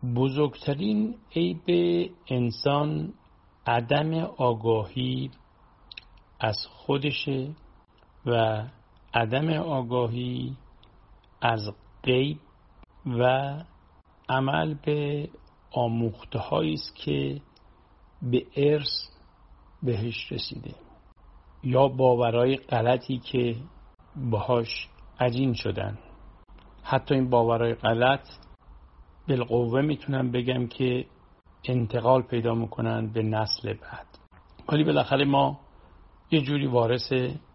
بزرگترین عیب انسان عدم آگاهی از خودشه و عدم آگاهی از غیب و عمل به آموخته هایی است که به ارث بهش رسیده یا باورهای غلطی که باهاش عجین شدن. حتی این باورهای غلط بالقوه میتونم بگم که انتقال پیدا میکنن به نسل بعد. ولی بالاخره ما یه جوری وارث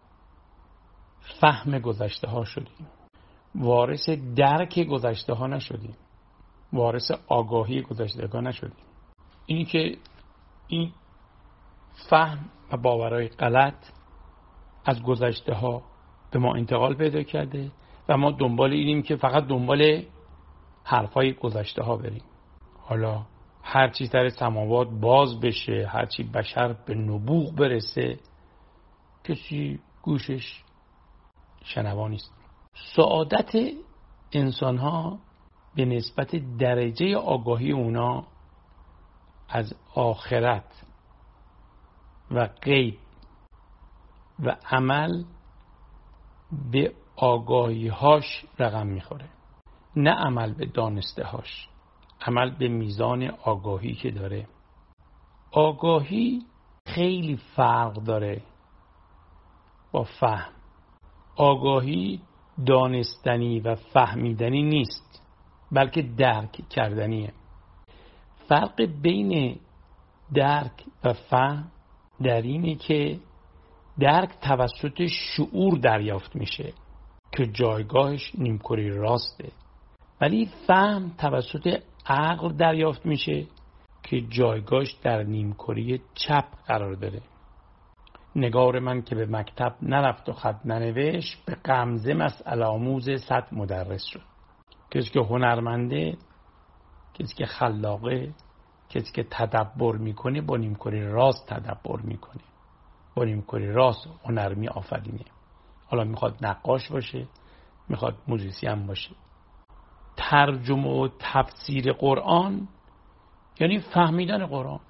فهم گذشته ها شدیم، وارث درک گذشته ها نشدیم، وارث آگاهی گذشته ها نشدیم. اینی که این فهم و باورهای غلط از گذشته ها به ما انتقال پیدا کرده و ما دنبال اینیم که فقط دنبال حرفای گذشته ها بریم. حالا هر چی در سماوات باز بشه، هر چی بشر به نبوغ برسه، کسی گوشش شنوا نیست. سعادت انسان ها به نسبت درجه آگاهی اونا از آخرت و غیب و عمل به آگاهی هاش رقم میخوره، نه عمل به دانسته هاش، عمل به میزان آگاهی که داره. آگاهی خیلی فرق داره با فهم. آگاهی دانستنی و فهمیدنی نیست، بلکه درک کردنیه. فرق بین درک و فهم در اینه که درک توسط شعور دریافت میشه که جایگاهش نیمکره راسته، ولی فهم توسط عقل دریافت میشه که جایگاهش در نیمکره چپ قرار داره. نگار من که به مکتب نرفت و خط ننوشت، به غمزه مسئله آموز 100 مدرس شد. کسی که هنرمنده، کسی که خلاقه، کسی که تدبر میکنه با نیمکره راست تدبر میکنه، با نیمکره راست هنر می آفرینه. حالا میخواد نقاش باشه، میخواد موزیسین باشه. ترجمه و تفسیر قرآن یعنی فهمیدن قرآن.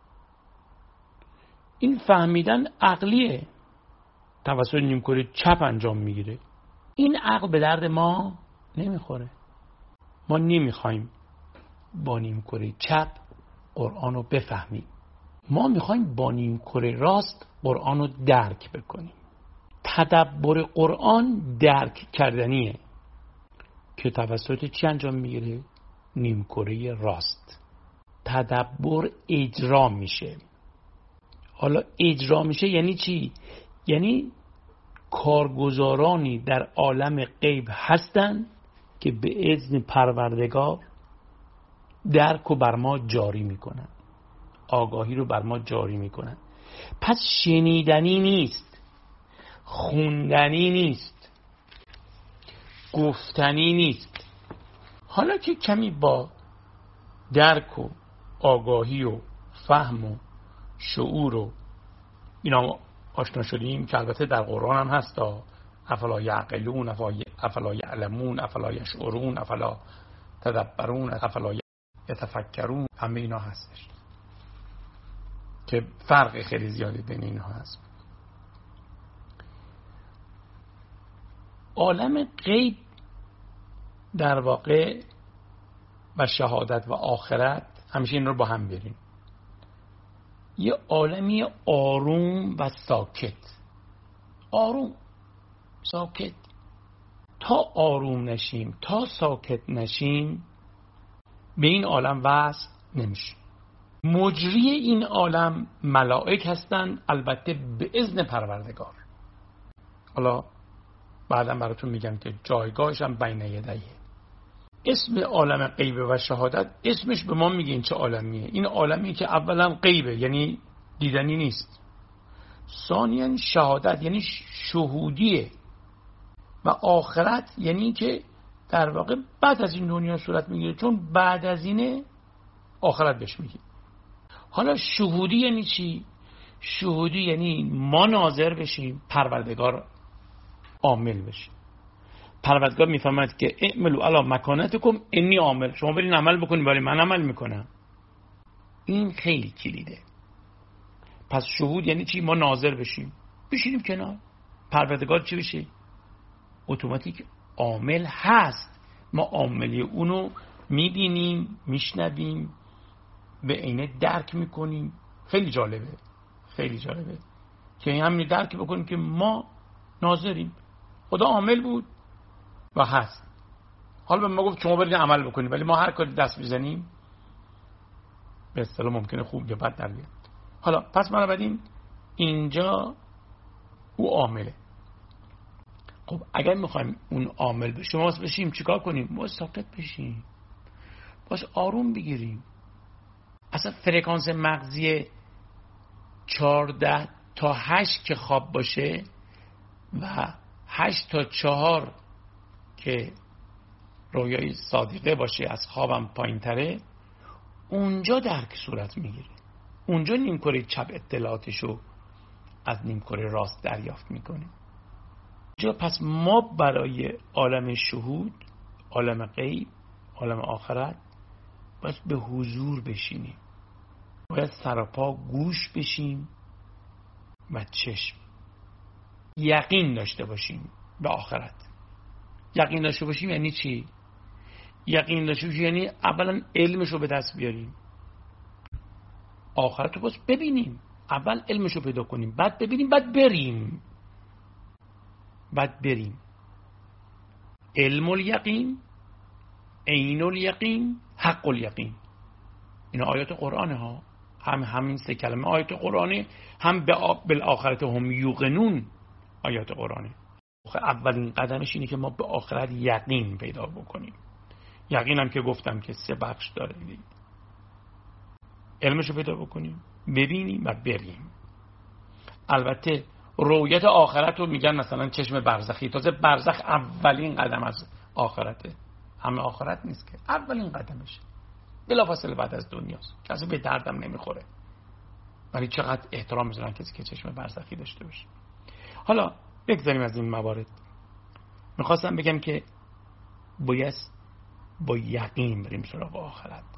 این فهمیدن عقلیه، توسط نیمکره چپ انجام میگیره. این عقل به درد ما نمیخوره. ما نمیخوایم با نیمکره چپ قرآن رو بفهمیم، ما میخوایم با نیمکره راست قرآن رو درک بکنیم. تدبر قرآن درک کردنیه که توسط چی انجام میگیره؟ نیمکره راست. تدبر اجرا میشه. حالا اجرا میشه یعنی چی؟ یعنی کارگزارانی در عالم غیب هستن که به اذن پروردگار درک رو بر ما جاری میکنن، آگاهی رو بر ما جاری میکنن. پس شنیدنی نیست، خوندنی نیست، گفتنی نیست. حالا که کمی با درک و آگاهی و فهم و شعور و اینا آشنا شدیم که البته در قرآن هم هست، افلا یعقلون، افلا یعلمون، افلا یشعرون، افلا تدبرون، افلا یتفکرون، همه اینا هستش که فرق خیلی زیادی بین اینها هست. عالم غیب در واقع و شهادت و آخرت، همیشه این رو با هم بریم، یه عالمی آروم و ساکت. آروم ساکت. تا آروم نشیم، تا ساکت نشیم، به این عالم وصل نمیشیم. مجری این عالم ملائک هستن، البته به اذن پروردگار. حالا بعدا براتون میگم که جایگاهش هم بین یدیه. اسم عالم غیب و شهادت اسمش به ما میگه این چه عالمیه. این عالمی که اولا غیبه یعنی دیدنی نیست، ثانیاً شهادت یعنی شهودیه، و آخرت یعنی که در واقع بعد از این دنیا صورت میگیره، چون بعد از اینه آخرت بهش میگه. حالا شهودی یعنی چی؟ شهودی یعنی ما ناظر بشیم، پروردگار عامل بشه. پروردگار میفهمد که اعملوا علی مکانتکم انی عامل، شما برین عمل بکنید ولی من عمل میکنم. این خیلی کلیده. پس شهود یعنی چی؟ ما ناظر بشیم، بشینیم کنار. پروردگار چی بشه؟ اتوماتیک عامل هست، ما عاملی اونو میبینیم، میشنویم، به عینه درک میکنیم. خیلی جالبه، خیلی جالبه که همین درک بکنیم که ما ناظریم. خدا عامل بود و هست. حالا به ما گفت شما برید عمل بکنید، ولی ما هر کاری دست بزنیم به اصطلاح ممکنه خوب یا بد در بیاد. حالا پس ما بدیم اینجا او عامله. خب اگر میخوایم اون عامل بشه، ما بشیم چیکار کنیم؟ ما ساکت بشیم، باش آروم بگیریم. اصلا فرکانس مغزی 14 تا 8 که خواب باشه و 8 تا 4 که رویای صادقه باشه، از خوابم پایین تره، اونجا درک صورت میگیره. اونجا نیمکره چپ اطلاعاتشو از نیمکره راست دریافت میکنه. اونجا پس ما برای عالم شهود، عالم غیب، عالم آخرت باید به حضور بشینیم، باید سراپا گوش بشیم و چشم. یقین داشته باشیم به آخرت. یقین داشته باشیم یعنی چی؟ یقین داشته باشیم یعنی اولا علمش رو به دست بیاریم، آخرت رو باز ببینیم. اول علمش رو پیدا کنیم، بعد ببینیم، بعد بریم. علم الیقین، عین الیقین، حق الیقین. این آیات قرآنه ها، همین سه کلمه آیات قرآنه، هم بالآخرت هم یوقنون آیات قرآنه. اولین قدمش اینه که ما به آخرت یقین پیدا بکنیم. یقین هم که گفتم که 3 بخش داره. علمشو پیدا بکنیم، ببینیم و بریم. البته رؤیت آخرت رو میگن مثلا چشم برزخی. تازه برزخ اولین قدم از آخرته، همه آخرت نیست که، اولین قدمشه، بلافاصله بعد از دنیاست. کسی به دردم نمیخوره، ولی چقدر احترام میذارن کسی که چشم برزخی داشته باشه. حالا بگذاریم از این موارد. میخواستم بگم که باید با یقین بریم سراغ آخرت.